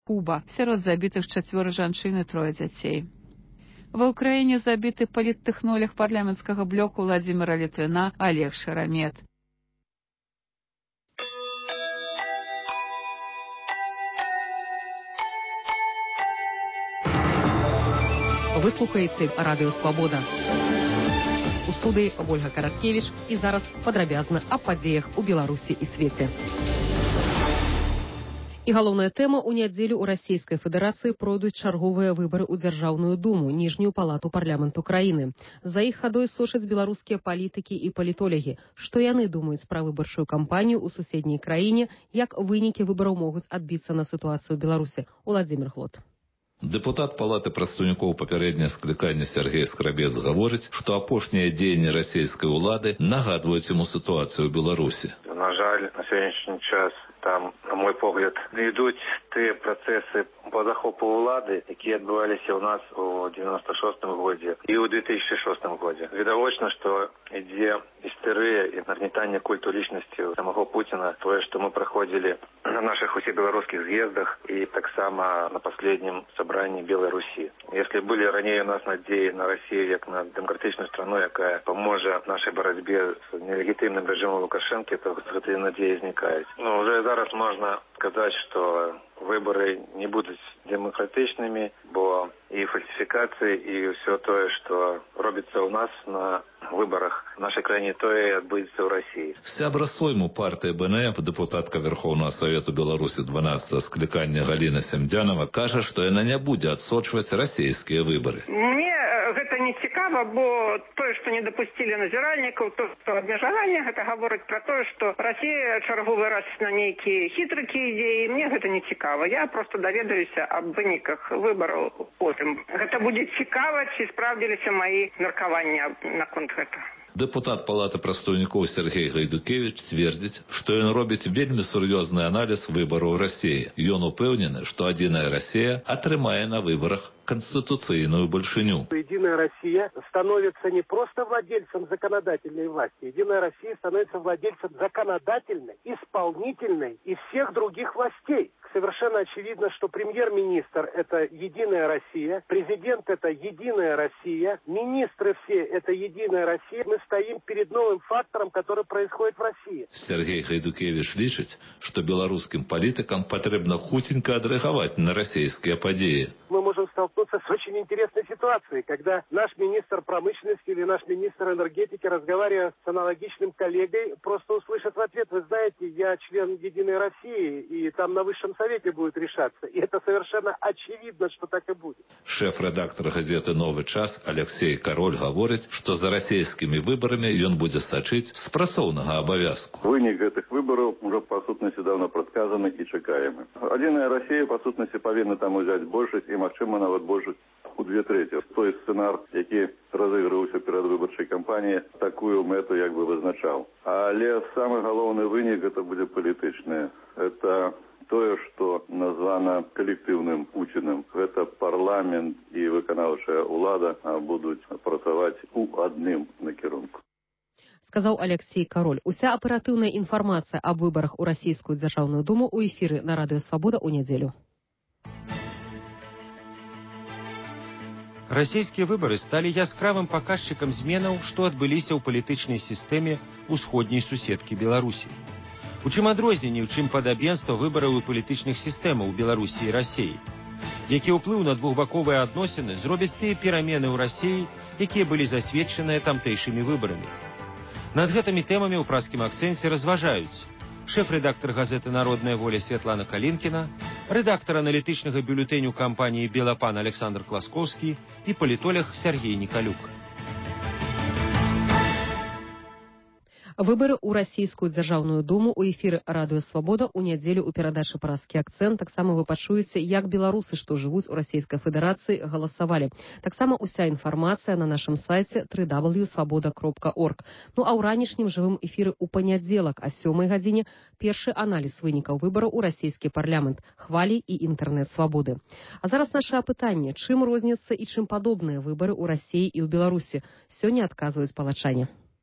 Куба. Сярод забітых 4 жанчын і 3 дзяцей. Ва ўкраіне забіты паліттэхнолог парламенцкага блоку Владзіміра Літвіна Олег Шарамет. Ви слухаєте Радіо Свобода. У студії Ольга Караткевич і зараз падрабязна аб падзеях у Беларусі і свеце. І галоўная тэма: у нядзелю ў Расійскай Федэрацыі пройдуць чарговыя выбары ў Дзяржаўную Думу, ніжнюю палату парламенту краіны. За іх хадой сочаць беларускія палітыкі і палітолягі. Што яны думаюць пра выбарчую кампанію ў суседняй краіне, як вынікі выбараў могуць адбіцца на сітуацыю ў Беларусі. Уладзімір Глот. Дэпутат палаты прадстаўнікоў папярэдняе склікання Сергей Скрабец гаворыць, што апошнія дзеянні расійскай улады нагадваюць яму сітуацыю ў Беларусі. На жаль, на сённяшні час там, на мой погляд, ідуць тыя працэсы по захопу ўлады, якія адбываліся ў нас у 96-м годзе і ў 2006 годзе. Відавочна, што ідзе істэрыя і нагнетанне культу лічнасці самого Путіна, тое, што мы праходзілі на наших усебеларускіх з'ездах і таксама на последнім собрании Белой Руси. Если были ранее у нас надеи на Россию как на демократичную страну, якая поможет нашей борьбе с нелегитимным режимом Лукашенко, то эти надеи возникают. Но уже зараз можно сказать, что выборы не будут демократичными, бо и фальсификации, и все то, что робится у нас на выборах в нашей краине, то и отбудется в России. Сябра сойму партии БНФ, депутатка Верховного Совету Беларуси 12-го скликания Галина Семдянова, кажа, что она не будет отсочивать российские выборы. Мне это не цікаво, бо то, что не допустили назиральников, то, что обмежевание, это говорит про то, что Россия черговый раз на некие хитрые идеи, мне это не цікаво. Я просто доведаюся об выніках выборов потом. Это будет цікаво, чи справдилися мои меркования на конт этого. Депутат палаты прадстаўнікоў Сергей Гайдукевич цвердзіць, што ён робіць вельмі сур'ёзны аналіз выбараў Расіі. Ён упэўнены, што адзіная Расія атрымае на выбарах конституционную большиню. Единая Россия становится не просто владельцем законодательной власти. Единая Россия становится владельцем законодательной, исполнительной и всех других властей. Совершенно очевидно, что премьер-министр – это Единая Россия, президент – это Единая Россия, министры все – это Единая Россия. Мы стоим перед новым фактором, который происходит в России. Сергей Гайдукевич лічыць, что белорусским политикам потребно хутенько отреагировать на российские подеи. Мы можем столкнуться с очень интересной ситуацией, когда наш министр промышленности или наш министр энергетики, разговаривая с аналогичным коллегой, просто услышит в ответ: вы знаете, я член Единой России, и там на высшем совете будет решаться. И это совершенно очевидно, что так и будет. Шеф-редактор газеты «Новый час» Алексей Король говорит, что за российскими выборами он будет сочить с працоўнага обовязку. Вынік этих выборов уже по сутности давно предсказаны и чекаемы. Единая Россия по сутности повинна там взять большесть и, магчыма, нават большесть у 2/3. Той сценар, який разыгрываўся перед выборчай кампаніяй, такую мэту як бы вызначаў. Але самый галоўны вынік это будет палітычны. Это тое, што названа калектыўным Путіным. Гэта парламент і выканаўчая ўлада будуць працаваць у адным накірунку. Сказаў Алексей Король. Уся аператыўная інфармацыя аб выбарах у Расійскую Дзяржаўную Думу у эфіры на Радыё Свабода ў нядзелю. Расійскія выбары сталі яскравым паказчыкам зменаў, што адбыліся ў палітычнай сістэме ўсходняй суседкі Беларусі. У чым адрозненне, у чым падабенства выбараў і палітычных сістэмаў у Беларусі і Расіі? Які ўплыў на двухбаковыя адносіны зробяць тыя перамены ў Расіі, якія былі засведчаныя тамтэйшымі выбарамі? Над гэтымі тэмамі ў празкім акцэнце разважаюць шэф-рэдактар газеты «Народная воля» Святлана Калінкіна, рэдактар аналітычнага бюлетэню кампаніі «Белапан» Александр Класкоўскі і палітолог Сергей Николюк. Выбары ў Расійскую Дзяржаўную Думу ў эфіры Радыё Свабода ў нядзелю ў перадачы «Празкі акцэнт». Таксама вы пачуеце, як беларусы, што жывуць у Расійскай Федэрацыі, галасавалі. Таксама уся інфармацыя на нашым сайце www.swaboda.org. Ну а ў ранішнім жывым эфіры ў панядзелак а 7 гадзіне першы аналіз вынікаў выбараў у расійскі парламент, хвалі і інтэрнэт-свабоды. А зараз наша апытанне: чым розняцца і чым падобныя выбары ў Расіі і ў Беларусі? Сёння адказваюць палачане.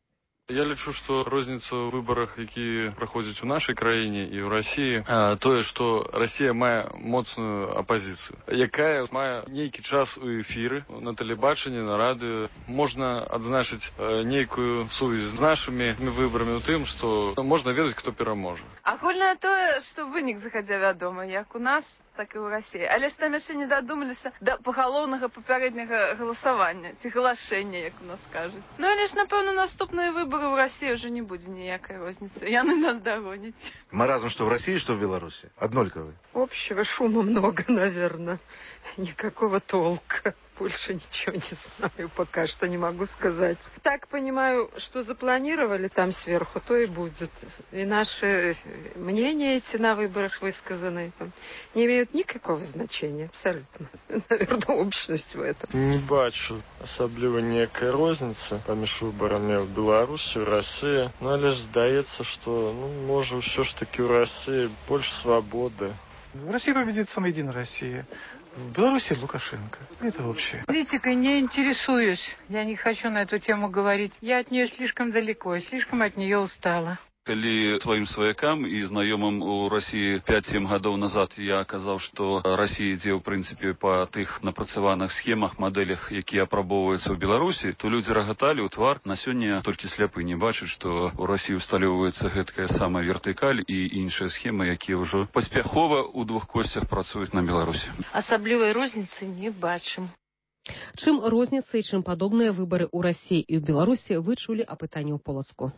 Я лічу, што розніца ў выбарах, якія праходзяць у нашай краіне і ў Расіі, тое, што Расія мае моцную апазіцыю, якая мае нейкі час у эфіры, на тэлебачанні, на радыё. Можна адзначыць нейкую сувязь з нашымі выбарамі ў тым, што можна ведаць, хто пераможа. Агульнае тое, што вынік захадзя вядома, як у нас, так і ў Расіі. Але ж там яшчэ не дадумаліся да пагалоўнага папярэдняга галасавання, ці галашэння, як у нас кажуць. Ну, але ж, напэўна, наступныя выбары ў Расіі ўжо не будзе ніякай розніцы. Яны нас дагоняць. Маразм, что в России, что в Беларуси? Однольковый. Общего шума много, наверное. Никакого толка. Больше ничего не знаю, пока что не могу сказать. Так понимаю, что запланировали там сверху, то и будет. И наши мнения эти на выборах высказанные не имеют никакого значения, абсолютно. Наверное, общность в этом. Не бачу асабліва ніякай розніцы паміж выбарамі ў Беларусі, ў Расіі. Ну, але ж здаецца, што, можа, ўсё ж таки ў Расіі больш свабоды. В России победит «Самоединая Россия». В Беларуси Лукашенко. Это общее. Политикой не интересуюсь. Я не хочу на эту тему говорить. Я от нее слишком далеко и слишком от нее устала. Калі сваім сваякам і знаёмым у Расіі 5-7 гадоў назад я казаў, што Расія ідзе ў прынцыпе па тых напрацаваных схемах, мадэлях, якія апрабоўваюцца ў Беларусі, то людзі рагаталі ў твар. На сёння толькі сляпы не бачыць, што ў Расіі усталёўваецца гэткая самая вертыкаль і іншыя схемы, якія ўжо паспяхова ў двух косцях працуюць на Беларусі. Асаблівай розніцы не бачым. Чым розніца і чым падобныя выбары ў Расіі і ў Беларусі вы чулі апытанне ў Полацку.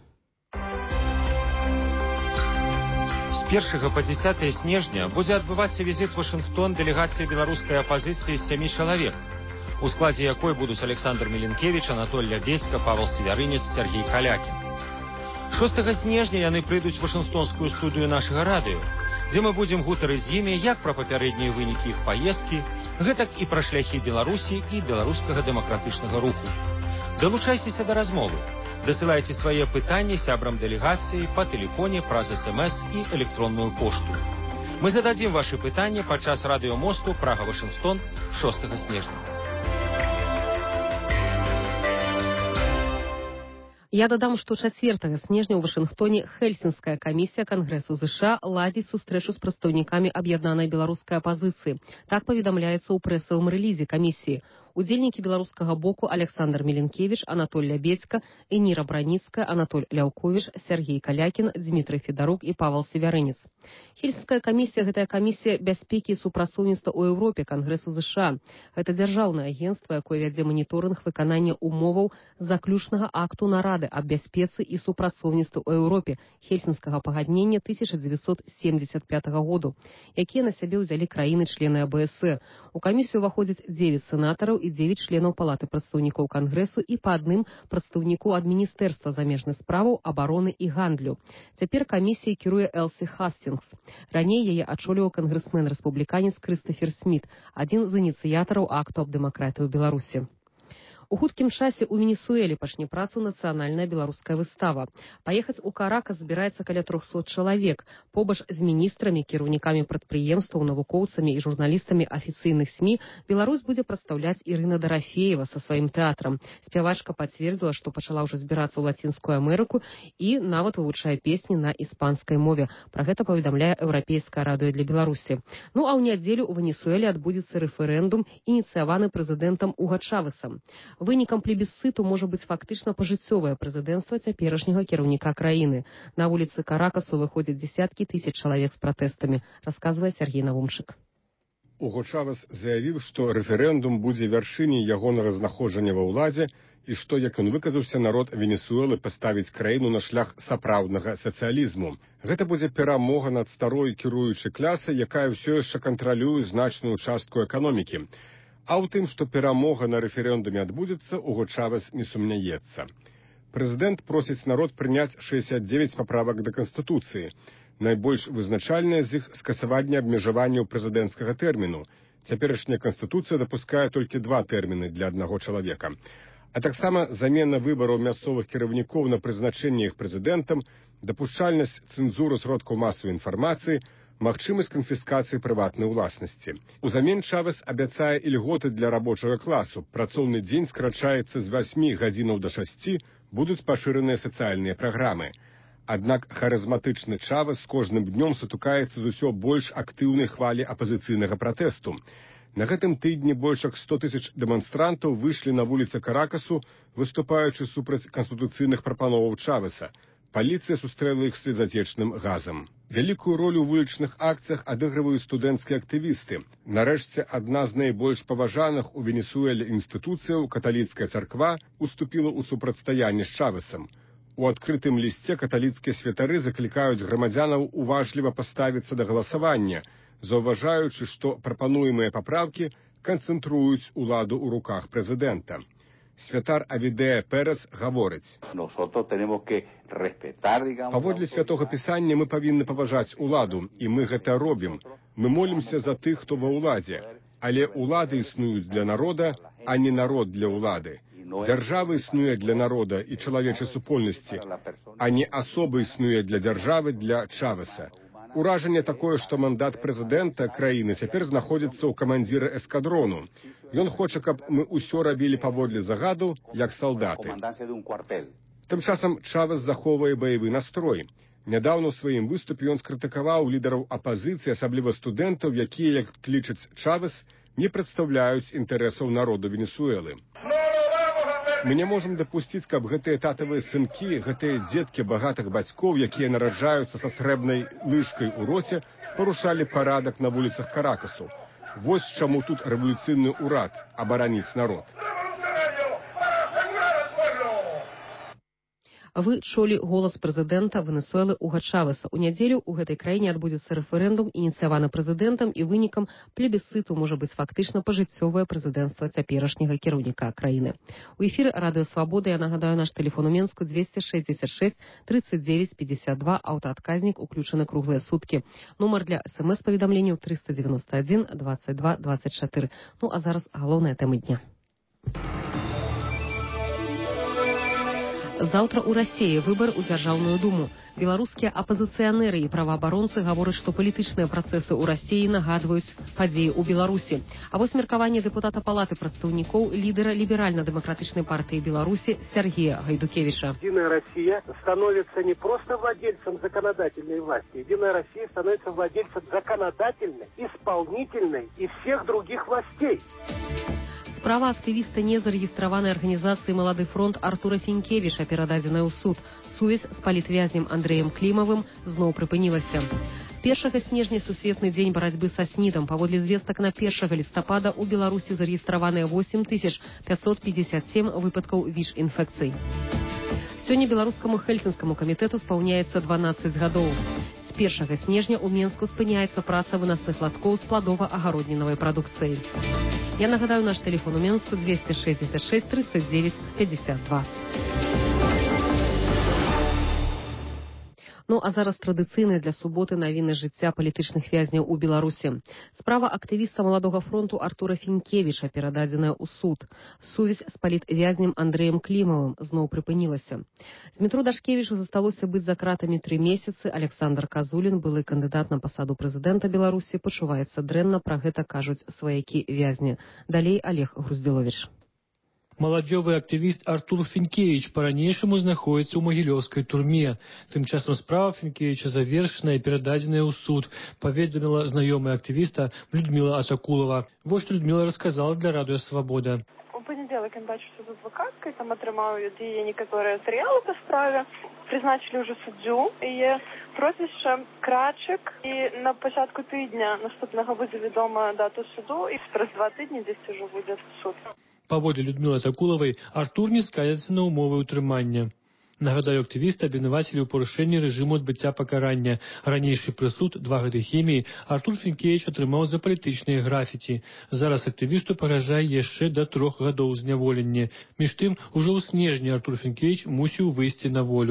З 1 па 10 снежня будзе адбывацца візіт у Вашынгтон дэлегацыі беларускай апазіцыі з 7 чалавек, у складзе якой будуць Александр Міленкевіч, Анатоль Лябедзька, Павел Севярынец, Сергей Калякін. 6 снежня яны прыйдуць у Вашынгтонскую студыю нашага радыё, дзе мы будзем гутарыць з імі як пра папярэднія вынікі іх паездкі, гэтак і пра шляхі Беларусі і беларускага дэмакратычнага руху. Далучайцеся да размовы. Дасылайце свае пытанні сябрам дэлегацыі па тэлефоне, праз СМС і электронную пошту. Мы зададзім вашы пытанні падчас радыёмосту Прага-Вашынгтон 6 снежня. Я дадам, што 4 снежня ў Вашынгтоне Хельсінская камісія Кангрэсу США ладзіць сустрэчу з прадстаўнікамі аб'яднанай беларускай апазіцыі. Так паведамляецца ў прэсавым рэлізе камісіі. Удзельнікі беларускага боку Александр Міленкевіч, Анатоль Лябедзька, Эніра Браніцкая, Анатоль Ляўковіч, Сергей Калякін, Дмітрый Федарук і Павел Севярынец. Хельсінская камісія – гэта камісія бяспекі і супрацоўніцтва ў Еўропе Кангрэсу США. Гэта дзяржаўнае агенцтва, якое вядзе маніторынг выканання умоваў заключнага акту нарады аб бяспецы і супрацоўніцтве ў Еўропе Хельсінскага пагаднення 1975 году, якія на сябе ўзялі краіны-члены АБС. У камісію ўваходзяць 9 сенатараў і 9 членаў палаты прадстаўнікоў Кангрэсу і па адным прадстаўніку ад Міністэрства замежных справаў, абароны і гандлю. Цяпер камісіяй кіруе Элсі Хастінгс. Раней яе ачоліваў кангрэсмен-рэспубліканец Крыстафер Сміт, адзін з ініцыятараў акту аб дэмакратыі ў Беларусі. У хуткім часе ў Венесуэле пачне працу нацыянальная беларуская выстава. Паехаць у Каракас збіраецца каля 300 чалавек. Побач з міністрамі, кіраўнікамі прадпрыемстваў, навукоўцамі і журналістамі афіцыйных СМІ Беларусь будзе прадстаўляць Ірына Дарафеева са сваім тэатрам. Спявачка пацвердзіла, што пачала ўжо збірацца ў Лацінскую Амерыку і нават вывучае песні на іспанскай мове. Пра гэта паведамляе Еўрапейскае радыё для Беларусі. Ну а ў нядзелю ў Венесуэле адбудзецца рэферэндум, ініцыяваны прэзідэнтам Уга Чавесам. Вынікам плебісцыту можа быць фактычна пажыццёвае прэзідэнцтва цяперашняга кіраўніка краіны. На вуліцы Каракасу выходзяць дзесяткі тысяч чалавек з пратэстамі, расказвае Сергей Навумчык. Уго Чавес заявіў, што рэферэндум будзе вяршыняй ягонага знаходжання ва ўладзе і што, як ён выказаўся, народ Венесуэлы паставіць краіну на шлях сапраўднага сацыялізму. Гэта будзе перамога над старой кіруючай клясай, якая ўсё яшчэ кантралюе значную частку эканомікі. А ў тым, што перамога на рэферэндуме адбудзецца, Уго Чавес не сумняецца. Прэзідэнт просіць народ прыняць 69 паправак да Канстытуцыі. Найбольш вызначальнае з іх скасаванне абмежаванняў прэзідэнцкага тэрміну. Цяперашняя Канстытуцыя дапускае толькі 2 тэрміны для аднаго чалавека. А таксама замена выбараў мясцовых кіраўнікоў на прызначэнне іх прэзідэнтам, дапушчальнасць цэнзуры сродкаў масавай інфармацыі, магчымасць канфіскацыі прыватнай уласнасці. Узамен Чавес абяцае ільготы для рабочага класу. Працоўны дзень скрачаецца з 8 гадзінаў да 6, будуць пашыраныя сацыяльныя праграмы. Аднак харызматычны Чавес з кожным днём сутыкаецца з усё больш актыўнай хвалі апазіцыйнага пратэсту. На гэтым тыдні больш як 100 000 дэманстрантаў выйшлі на вуліцы Каракасу, выступаючы супраць канстытуцыйных прапановаў Чавеса. Паліцыя сустрэла іх слезацечным газам. Вялікую ролю ў вулічных акцыях адыгрываюць студэнцкія актывісты. Нарэшце, адна з найбольш паважаных у Венесуэле інстытуцыяў, каталіцкая царква, уступіла ў супрацьстаянне з Чавесам. У адкрытым лісце каталіцкія святары заклікаюць грамадзянаў уважліва паставіцца да галасавання, заўважаючы, што прапануемыя папраўкі канцэнтруюць уладу ў руках прэзідэнта. Святар Авідея Перес гаворыць: «Паводле святога пісання мы павінны паважаць уладу, і мы гэта робім. Мы молімся за тых, хто ва ўладзе, але ўлады існуюць для народа, а не народ для ўлады. Дзяржава існуе для народа і чалавечай супольнасці, а не асоба існуе для дзяржавы, для Чавеса. Уражанне такое, што мандат прэзідэнта краіны цяпер знаходзіцца ў камандзіра эскадрону. Ён хоча, каб мы ўсё рабілі паводле загаду, як салдаты». Тым часам Чавес захоўвае баявы настрой. Нядаўна ў сваім выступе ён скрытыкаваў лідараў апазіцыі, асабліва студэнтаў, якія, як клічаць Чавес, не прадстаўляюць інтарэсаў народу Венесуэлы. Мы не можам дапусціць, каб гэтыя татавыя сынкі, гэтыя дзеткі багатых бацькоў, якія нараджаюцца са срэбнай лыжкай у роце, парушалі парадак на вуліцах Каракасу. Вось чаму тут рэвалюцыйны ўрад – абараніць народ. Вы чулі голас прэзідэнта Венесуэлы Уга Чавеса. У нядзелю ў гэтай краіне адбудзецца рэферэндум, ініцыяваны прэзідэнтам, і вынікам плебісцыту можа быць фактычна пажыццёвае прэзідэнцтва цяперашняга кіраўніка краіны. У эфіры Радыё Свабода, я нагадаю, наш тэлефон у Менску 266 39 52, аўтаадказнік уключаны круглыя суткі. Нумар для СМС-паведамленняў 391 22 24. Ну а зараз галоўная тэма дня. Заўтра ў Расіі выбар у Дзяржаўную думу. Беларускія апазіцыянеры і праваабаронцы гавораць, што палітычныя працэсы ў Расіі нагадваюць падзеі ў Беларусі. А вось меркаванне дэпутата Палаты прадстаўнікоў лідера ліберальна-дэмакратычнай партыі Беларусі Сергея Гайдукевича. Единая Россия становится не просто владельцем законодательной власти. Единая Россия становится владельцем законодательной, исполнительной и всех других властей. Справа актывіста незарэгістраванай арганізацыі «Малады фронт» Артура Фінкевіча перададзеная ў суд. Сувязь з палітвязнем Андрэем Клімавым зноў прыпынілася. 1 снежня сусветны дзень барацьбы са СНІДам. Паводле звестак на 1 лістапада ў Беларусі зарэгістраваныя 8557 выпадкаў ВІЧ-інфекцый. Сёння беларускаму хельсінскаму камітэту спаўняецца 12 гадоў. З 1 снежня ў Менску спыняецца праца вынасных латкоў з пладова-агароднінавай прадукцыі. Я нагадаю, наш тэлефон у Менску 266 39 52. Ну а зараз традыцыйныя для суботы навіны жыцця палітычных вязняў у Беларусі. Справа актывіста «Маладога фронту» Артура Фінкевіча перададзеная ў суд. Сувязь з палітвязнем Андрэем Клімавым зноў прыпынілася. Змітру Дашкевічу засталося быць за кратамі 3 месяцы. Александр Казулін, былы кандыдат на пасаду прэзідэнта Беларусі, пачуваецца дрэнна, пра гэта кажуць сваякі вязня. Далей Олег Груздзіловіч. Маладзёвы актывіст Артур Фінкевіч па-ранейшаму знаходіцца ў магілёўскай турме. Тым часам справа Фінкевіча завершаная і перададзеная ў суд, паведаміла знаёмая актывіста Людмила Асакулова. Вот што Людмила расказала для Радыё Свабода. У панядзелак ён бачыўся з адвакаткай, там атрымаў ад яе некаторыя матэрыялы па справе. Прызначылі ўжо суддзю, яе прозвішча Крачык, і на пачатку тыдня наступнага будзе вядома дату суду, і праз 2 тыдні дзесьці ўжо будзе суд. Паводле Людмилы Сакулавай, Артур не скажется на умовы ўтрымання. Нагадаю, актывіста абвінавацілі ў парушэнні рэжыму адбыцця пакарання. Ранейшы прысуд 2 гады хіміі Артур Фінкевіч атрымаў за палітычныя графіці. Зараз актывісту пагражае яшчэ да 3 гадоў зняволення. Між тым, ужо ў снежні Артур Фінкевіч мусіў выйсці на волю.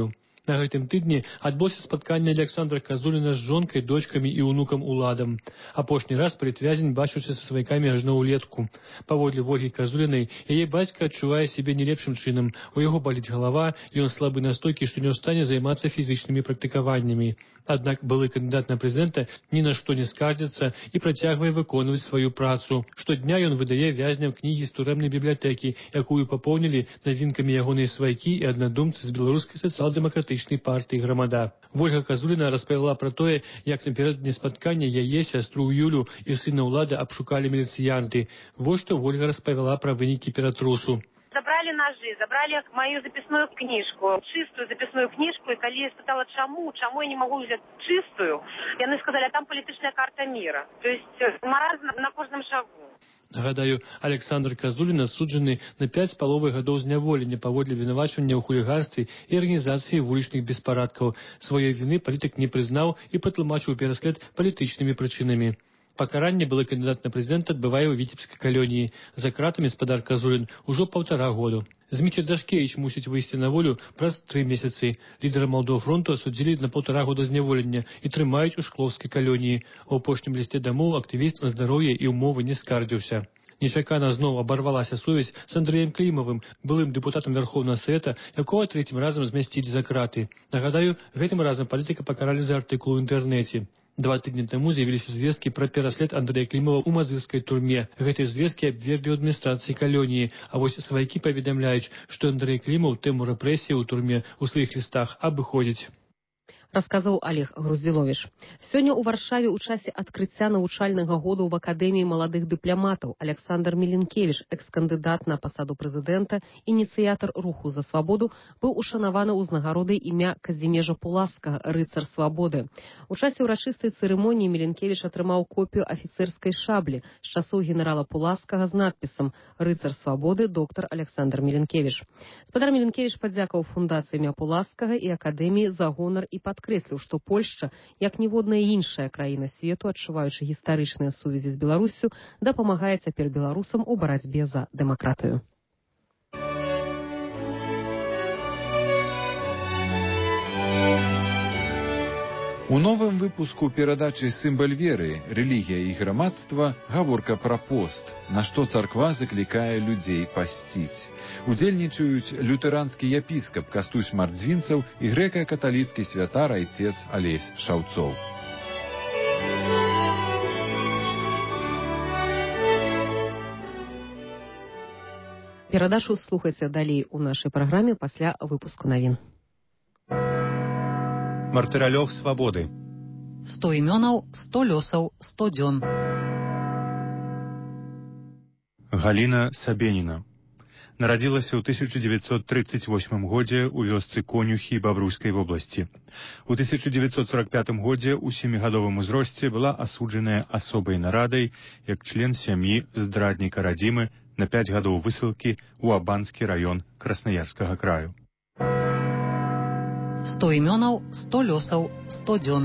На гэтым тыдні адбылося спатканне Александра Казуліна з жонкай, дочкамі і ўнукам Уладам. Апошні раз палітвязень бачыўся са сваякамі аж на ўлетку. Паводле Вольгі Казулінай, яе бацька адчувае сябе не лепшым чынам. У яго баліць галава, і ён слабы настолькі, што не ў стане займацца фізічнымі практыкаваннямі. Аднак былы кандыдат на прэзідэнта ні на што не скардзіцца і працягвае выконваць сваю працу. Штодня ён выдае вязням кнігі з турэмнай бібліятэкі, якую папоўнілі навінкамі ягоныя сваякі і аднадумцы з беларускай сацыял-дэмакратычнай партыі «Грамада». Вольга Казуліна распавяла пра тое, як напярэдадні спаткання яе, сястру Юлю і сына Ўлады абшукалі міліцыянты. Вось што Вольга распавяла пра вынікі ператрусу. Забрали ножи, забрали мою записную книжку, чистую записную книжку, и когда я спытала, чему я не могу взять чистую, и они сказали, а там политическая карта мира. То есть маразм на каждом шагу. Нагадаю, Александр Казулін асуджаны на 5,5 гадоў зняволення паводле вінавачвання ў хуліганстве і арганізацыі вулічных беспарадкаў. Сваёй віны палітык не прызнаў і патлумачыў пераслед палітычнымі прычынамі. Пакаранне былы кандыдат на прэзідэнта адбывае ў віцебскай калоніі. За кратамі спадар Казулін ужо 1,5 году. Зміцер Дашкевіч мусіць выйсці на волю праз 3 месяцы. Лідара Малдофронту асудзілі на 1,5 года зняволення і трымаюць у шклоўскай калоніі. У апошнім лісце дамоў актывіст на здароўе і ўмовы не скардзіўся. Нечакана зноў абарвалася сувязь з Андрэем Клімавым, былым дэпутатам Верховнага Савета, якога 3-м разам змясцілі за краты. Нагадаю, гэтым разам палітыка пакаралі за артыкул у інтэрнэце. 2 тыдні таму з'явіліся звесткі пра пераслед Андрэя Клімава ў мазырскай турме. Гэтыя звесткі абверглі ў адміністрацыі калоніі, а вось сваякі паведамляюць, што Андрэй Клімаў тэму рэпрэсіі ў турме ў сваіх лістах абыходзіць. Расказаў Олег Груздзіловіч. Сёння ў Варшаве ў часе адкрыцця навучальнага году ў Акадэміі маладых дыпламатаў Александр Міленкевіч, экс-кандыдат на пасаду прэзідэнта, ініцыятар руху за свабоду, быў ушанаваны ўзнагародай імя Казімежа Пуласкага, рыцар свабоды. У часе ўрачыстай цырымоніі Міленкевіч атрымаў копію афіцэрскай шаблі з часоў генерала Пуласкага з надпісам «Рыцар свабоды доктар Александр Міленкевіч». Спадар Міленкевіч падзякаў фундацыі імя Пуласкага і Акадэміі за гонар і падкрэсліў, што Польшча, як ніводная іншая краіна свету, адчуваючы гістарычныя сувязі з Беларуссю, дапамагае цяпер беларусам у барацьбе за дэмакратыю. У новым выпуску перадачы «Сімбаль веры. Рэлігія і грамадства» гаворка пра пост, на што царква заклікае людзей пасціць. Удзельнічаюць лютэранскі епіскап Кастусь Мардзвінцаў і грэка-каталіцкі святар айцец Алесь Шаўцоў. Перадачу слухайце далей у нашай праграме пасля выпуску навін. Мартыралёг свабоды. 100 імёнаў, 100 лёсаў, 100 дзён. Галіна Сабеніна. Нарадзілася ў 1938 годзе ў вёсцы Конюхі Бабруйскай вобласці. У 1945 годзе ў 7-гадовым узросце была асуджаная асобай нарадай як член сям'і здрадніка радзімы на 5 гадоў высылкі ў Абанскі раён Краснаярскага краю. 100 імёнаў, 100 лёсаў, 100 дзён.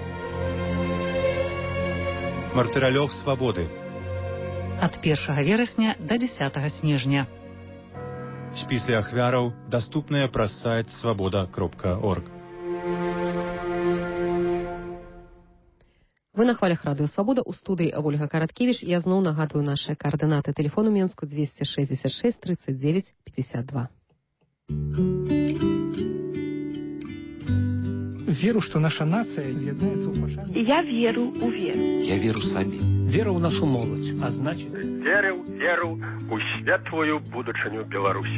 Мартыралёг свабоды. Ад 1 верасня да 10 снежня. Спісы ахвяраў даступныя праз сайт свабода.орг. Вы на хвалях радыё «Свабода», у студыі Ольга Караткевіч. Я зноў нагадваю нашыя каардынаты. Тэлефон у Менску 266 39 52. Веру, что наша нация з'яднаецца ў пашане. Я веру у веру. Я веру сабе. Вера ў нашу моладзь, а значит... Веру у светлую будучыню Беларусі.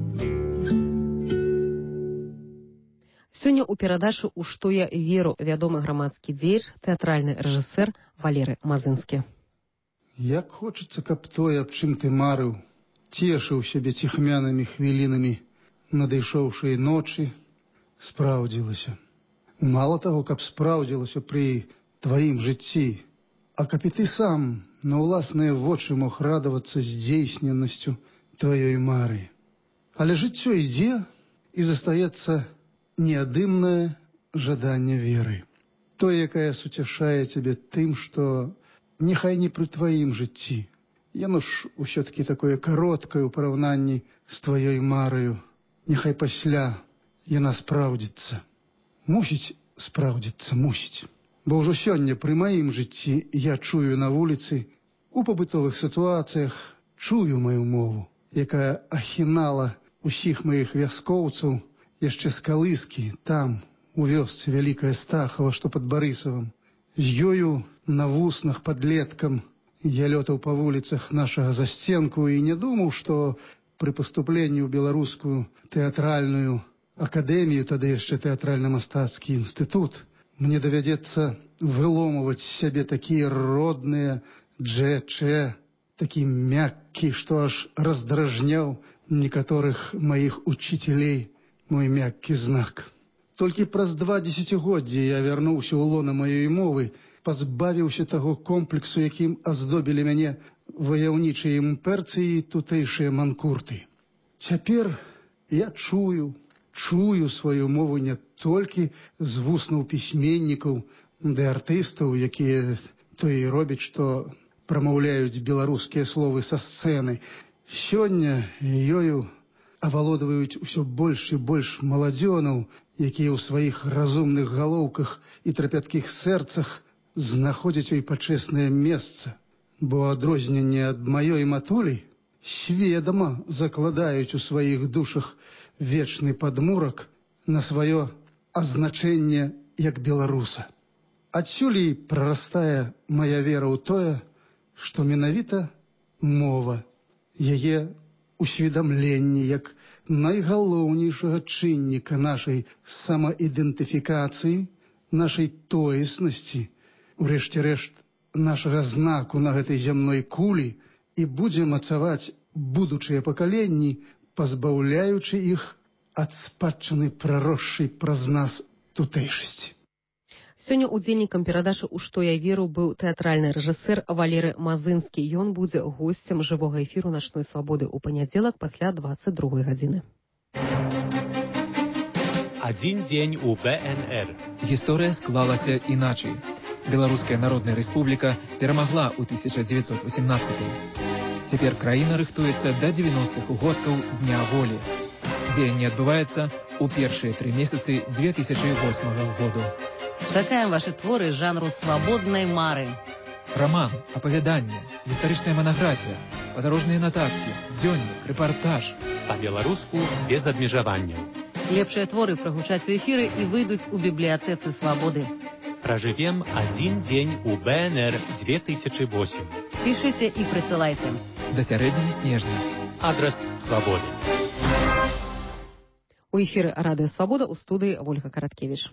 Сёння ў перадачы «У што я веру» вядомы грамадскі дзеяч, тэатральны рэжысэр Валеры Мазынскі. Як хочацца, каб тое, аб чым ты марыў, цешыў сябе ціхмянымі хвілінамі надышоўшай ночы, спраўдзілася. Мало таго, каб спраўдзілася пры тваім жыцці, а каб і ты сам на ўласныя вочы мог радавацца здзейсненасцю тваёй мары. Але жыццё ідзе і застаецца неадымнае жаданне веры. Тое, якае суцяшае цябе тым, што няхай не пры тваім жыцці. Яно ж усё-такі такое кароткае ў параўнанні з тваёй мараю. Няхай пасля, яна спраўдзіцца. Мусіць спраўдзіцца, мусіць. Бо ўжо сёння пры маім жыцці я чую на вуліцы, у пабытовых сітуацыях чую маю мову, якая ахінала усіх маіх вяскоўцаў яшчэ з калыскі, там, у вёсцы Вялікая Стахава, што пад Барысавам. З ёю на вуснах падлеткам я лётаў па вуліцах нашага засценку і не думаў, што пры паступленні ў беларускую тэатральную акадэмію, тады яшчэ тэатральна-мастацкі інстытут, мне давядзецца выломваць сябе такія родныя дже-че, такі мяккі, што аж раздражняў некаторых маіх учителей мой мяккі знак. Толькі праз 2 дзесяцігоддзі я вярнуўся ў лона маёй мовы, пазбавіўся таго комплексу, якім аздобілі мяне ваяўнічыя імперцыі тутэйшыя манкурты. Цяпер я чую сваю мову не толькі з вуснаў пісьменнікаў ды артыстаў, якія то і робяць, што прамаўляюць беларускія словы са сцэны. Сёння ёю авалодваюць усё больш і больш маладзёнаў, якія ў сваіх разумных галоўках і трапяткіх сэрцах знаходзяць ёй пачэснае месца, бо адрозненне ад маёй матулі сведама закладаюць у сваіх душах вечны падмурак на сваё азначэнне як беларуса. Адсюль і прарастае мая вера ў тое, што менавіта мова, яе усведамленне як найгалоўнейшага чынніка нашай самаідэнтыфікацыі, нашай тоеснасці, урэшце рэшт нашага знаку на гэтай зямной кулі, і будзе мацаваць будучыя пакаленні, пазбаўляючы іх ад спадчыны праросшай праз нас тутэйшасці. Сёння удзельнікам перадачы «У што я веру» быў тэатральны рэжысэр Валеры Мазынскі. Ён будзе госцем жывога эфіру «Начной свабоды» ў панядзелак пасля 22 гадзіны. Адзін дзень у БНР. Гісторыя склалася іначай. Беларуская Народная Рэспубліка перамагла ў 1918-м. Цяпер краіна рыхтуецца да 90-х угодкаў Дня волі. Дзеянне адбываецца ў першыя 3 месяцы 2008 году. Чакаем ваши творы жанру свабоднай мары. Роман, апавяданне, гістарычная манаграфія, падарожныя нататкі, дзённік, рэпартаж. Па-беларуску без абмежаванняў. Лепшыя творы прагучаць у эфіры і выйдуць у бібліятэцы свабоды. Пражывем адзін дзень у БНР 2008. Пішыце і прысылайце. Да сярэдзіны снежня. Адрас свабоды. У эфіры Радыё Свабода, у студыі Ольга Караткевіч.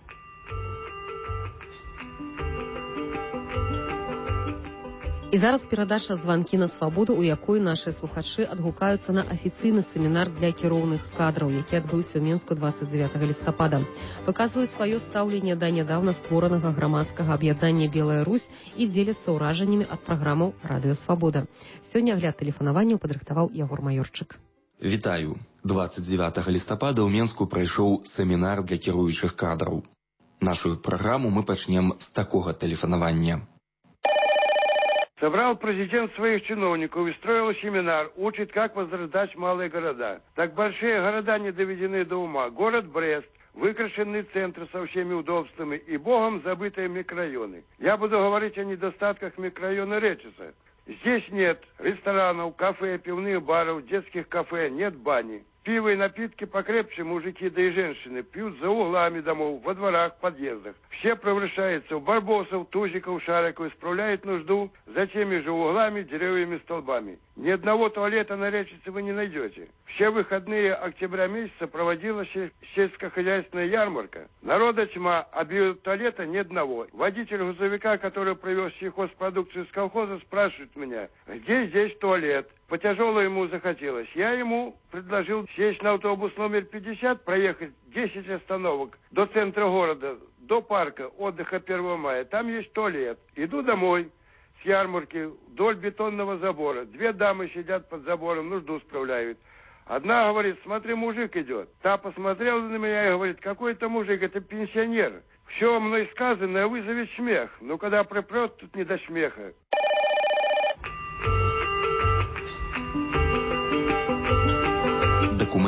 І зараз перадача «Званкі на свабоду», у якой нашыя слухачы адгукаюцца на афіцыйны семінар для кіроўных кадраў, які адбыўся ў Менску 29 лістапада. Выказваюць сваё стаўленне да нядаўна створанага грамадскага аб'яднання «Белая Русь» і дзеляцца ўражаннямі ад праграмаў «Радыё Свабода». Сёння агляд тэлефанаванняў падрыхтаваў Ягор Маёрчык. Вітаю. 29 лістапада ў Менску прайшоў семінар для кіруючых кадраў. Нашу праграму мы пачнем з такога тэлефанавання. Собрал президент своих чиновников и строил семинар, учит, как возрождать малые города. Так большие города не доведены до ума. Город Брест, выкрашенный центр со всеми удобствами и богом забытые микрорайоны. Я буду говорить о недостатках микрорайона Речиса. Здесь нет ресторанов, кафе, пивных баров, детских кафе, нет бани. Пиво и напитки покрепче мужики да и женщины пьют за углами домов, во дворах, подъездах. Все превращаются в барбосов, тузиков, шариков, исправляют нужду за теми же углами, деревьями, столбами. Ни одного туалета на Речице вы не найдете. Все выходные октября месяца проводилась сельскохозяйственная ярмарка. Народа тьма, а биотуалета ни одного. Водитель грузовика, который привез сельхозпродукцию из колхоза, спрашивает меня, где здесь туалет? По тяжелому ему захотелось. Я ему предложил сесть на автобус номер 50, проехать 10 остановок до центра города, до парка отдыха 1 мая. Там есть туалет. Иду домой с ярмарки вдоль бетонного забора. 2 дамы сидят под забором, нужду справляют. Одна говорит, смотри, мужик идет. Та посмотрела на меня и говорит, какой это мужик, это пенсионер. Все мной сказанное вызовет смех. Но когда припрет, тут не до смеха.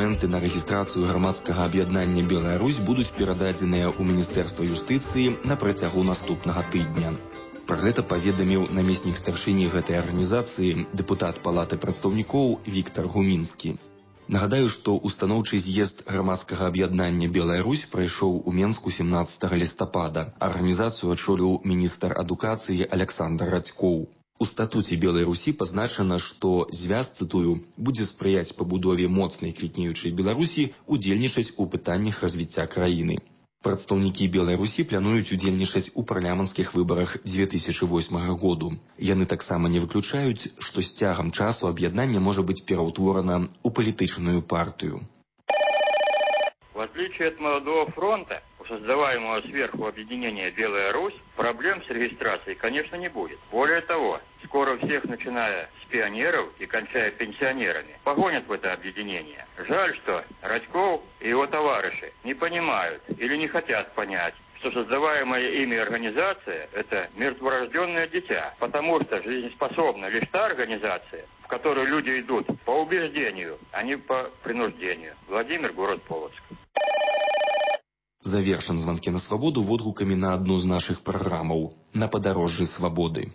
дакументы на рэгістрацыю грамадскага аб'яднання «Беларусь» будуць перададзеныя ў Міністэрства юстыцыі на працягу наступнага тыдня. Пра гэта паведаміў намеснік старшыні гэтай арганізацыі, дэпутат Палаты прадстаўнікоў Віктар Гумінскі. Нагадаю, што устаноўчы з'езд грамадскага аб'яднання «Беларусь» прайшоў у Менску 17 лістапада. Арганізацыю ачоліў міністр адукацыі Аляксандр Радзькоў. У статуце Беларусі пазначана, што звяз, цытую, будзе спрыяць пабудове моцнай квітнеючай Беларусі, удзельнічаць у пытаннях развіцця краіны. Прадстаўнікі Беларусі плануюць удзельнічаць у парламенцкіх выбарах 2008 году. Яны таксама не выключаюць, што з цягам часу аб'яднанне можа быць пераўтворана ў палітычную партыю. В отличие от молодого фронта, у создаваемого сверху объединения «Белая Русь», проблем с регистрацией, конечно, не будет. Более того, скоро всех, начиная с пионеров и кончая пенсионерами, погонят в это объединение. Жаль, что Радьков и его товарищи не понимают или не хотят понять, что создаваемая ими организация – это мертворожденное дитя, потому что жизнеспособна лишь та организация, в которую люди идут по убеждению, а не по принуждению. Владимир, город Полоцк. Завершым звонки на свабоду водгукамі на адну з нашых праграмаў «На падарожжы свабоды».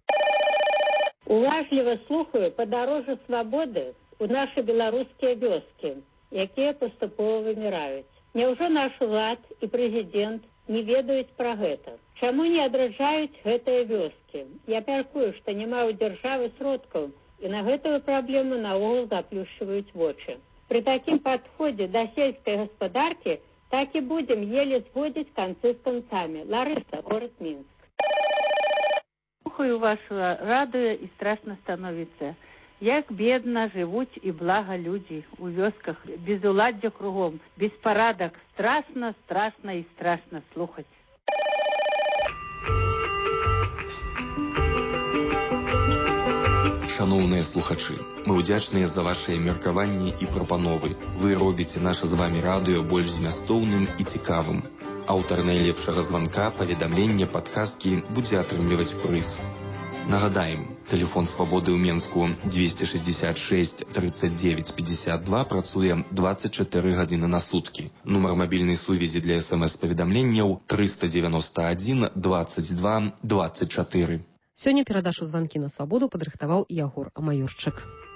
Уважліва слухаю падарожжа свабоды ў нашы беларускія вёскі, якія паступова выміраюць. Няўжо наш улад і прэзідэнт не ведаюць пра гэта? Чаму не адраджаюць гэтыя вёскі? Я мяркую, што няма ў дзяржавы сродкаў, і на гэтую праблему наогул заплюшчваюць вочы. Пры такім падходзе да сельскай гаспадаркі так і будем еле зводзіць канцы з канцамі. Ларыса, город Минск. Слухаю вашего радио и страшно становится. Як бедно живут и благо люди у вёсках, без уладдя кругом, беспарадок. Страшно, страшно и страшно слухать. Шановныя слухачы, мы ўдзячныя за вашыя меркаванні і прапановы. Вы робіце наша з вамі радыё больш змястоўным і цікавым. Аўтар найлепшага званка, паведамлення, падказкі будзе атрымліваць прыз. Нагадаем, тэлефон свабоды ў Менску 266 39 52 працуе 24 гадзіны на суткі. Нумар мабільнай сувязі для СМС-паведамленняў 391 22 24. Сёння перадачу званкі на свабоду падрыхтаваў Ягор Амаюрчык.